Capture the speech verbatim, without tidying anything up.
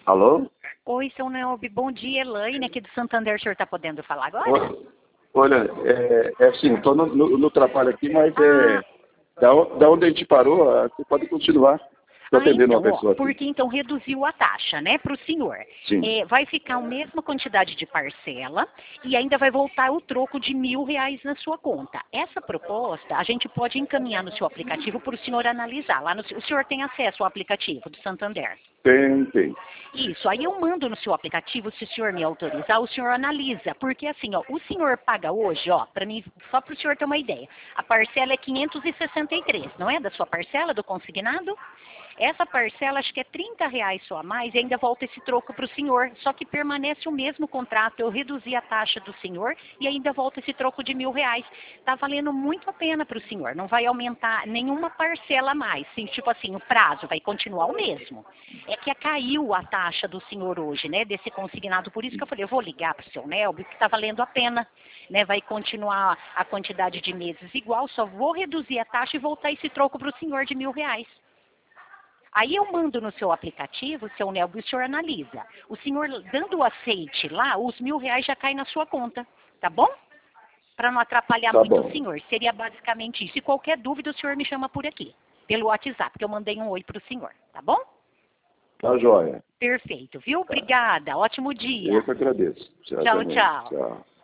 Alô? Oi, seu Nelby, bom dia, Elaine, aqui do Santander, o senhor está podendo falar agora? Oi, olha, é, é assim, estou no, no, no trabalho aqui, mas Ah, é, da, o- da onde a gente parou, ah, você pode continuar. Estou ah, atendendo uma então, ó, pessoa aqui. porque então reduziu a taxa, né, para o senhor. Sim. É, vai ficar a mesma quantidade de parcela e ainda vai voltar o troco de mil reais na sua conta. Essa proposta a gente pode encaminhar no seu aplicativo para o senhor analisar. Lá no, o senhor tem acesso ao aplicativo do Santander? Tem, tem. Isso, aí eu mando no seu aplicativo, se o senhor me autorizar, o senhor analisa, porque assim, ó, o senhor paga hoje, ó, para mim, só para o senhor ter uma ideia, a parcela é quinhentos e sessenta e três, não é? Da sua parcela, do consignado? Essa parcela acho que é trinta reais só a mais e ainda volta esse troco para o senhor, só que permanece o mesmo contrato, eu reduzi a taxa do senhor e ainda volta esse troco de mil reais. Está valendo muito a pena para o senhor, não vai aumentar nenhuma parcela a mais, sim, tipo assim, o prazo vai continuar o mesmo. É que caiu a taxa do senhor hoje, né, desse consignado, por isso que eu falei, eu vou ligar para o seu Nelby, que está valendo a pena, né, vai continuar a quantidade de meses igual, só vou reduzir a taxa e voltar esse troco para o senhor de mil reais. Aí eu mando no seu aplicativo, seu Nelby, o senhor analisa. O senhor dando o aceite lá, os mil reais já caem na sua conta, tá bom? Para não atrapalhar Tá muito o bom. senhor. Seria basicamente isso. E qualquer dúvida, o senhor me chama por aqui, pelo WhatsApp, que eu mandei um oi para o senhor, tá bom? Tá joia. Perfeito, viu? Tá. Obrigada. Ótimo Eu dia. que agradeço. Tchau Tchau, também. tchau. Tchau.